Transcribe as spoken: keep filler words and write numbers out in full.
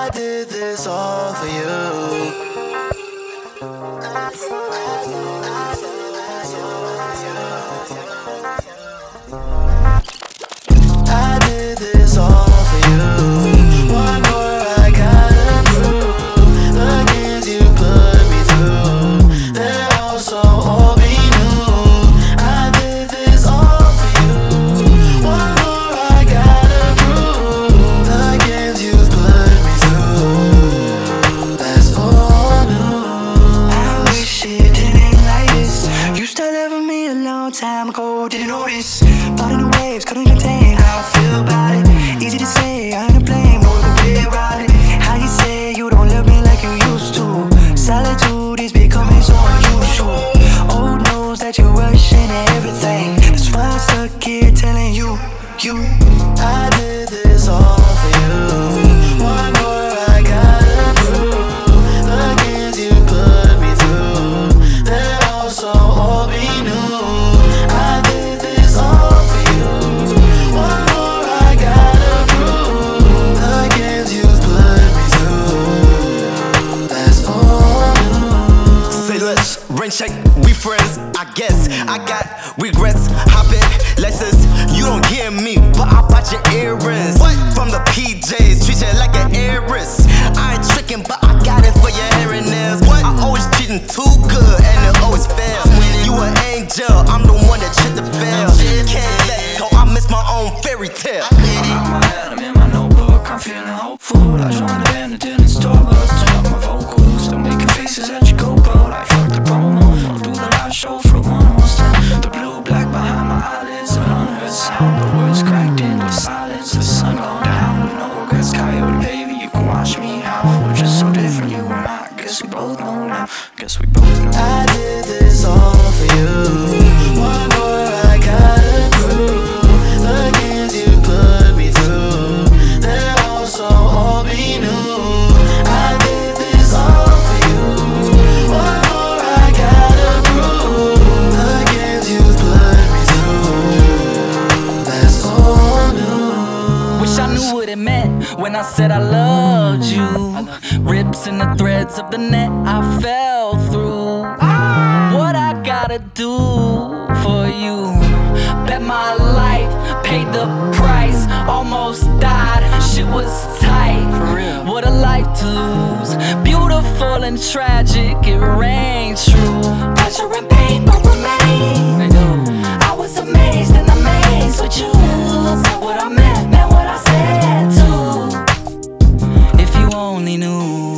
I did this all for you. I did this all for you. One more I gotta prove. The games you put me through, they're all so all be new. I did this all for you. One more I gotta prove. The games you put me through, that's all new. I wish it didn't like this. You started loving me a long time ago, didn't notice. Caught in the waves, couldn't contain how I feel about it. Easy to say, I ain't to blame, no other way around it. How you say you don't love me like you used to? Solitude is becoming so unusual. Old knows that you're rushing everything. That's why I'm stuck here telling you, you. I did this all for you. One more I gotta prove. The games you put me through, they're all so all be new. I did this all for you. One more I gotta prove. The games you put me through, that's all new. Say less, rain check, we friends, I guess. I got regrets, hopping Lexus. You don't get me, but I bought your earrings. What? From the P Js, treat you like an heiress. I ain't tricking, but I got it for your hair and nails. What? I always cheating too good, and it always fails. You an angel, I'm the one that shit to fail. Can't let go, I miss my own fairy tale. I'm out my head, I'm in my notebook, I'm feeling hopeful. I joined the band that didn't Starbucks, turn up my vocals, still making faces at your GoPro. Like fuck the promo, I'll do the live show for one more time. The blue black behind my eyelids, an unheard sound. The words cracked into silence, the sun gone down. No regrets, coyote baby, you can watch me out. We're just so different, you and I. Guess we both know now. Guess we both know. I did this all for you. One more I gotta prove. The games you put me through, they're all so all be new. I did this all for you. One more I gotta prove. The games you put me through, that's all new. Wish I knew what it meant when I said I loved you. Rips in the threads of the net I fell through. What I gotta do for you? Bet my life, paid the price, almost died. Shit was tight. For real. What a life to lose. Beautiful and tragic, it rang true. Pleasure and pain both remain. They do. I was amazed and amazed with you. Said what I meant, meant what I said too. If you only knew.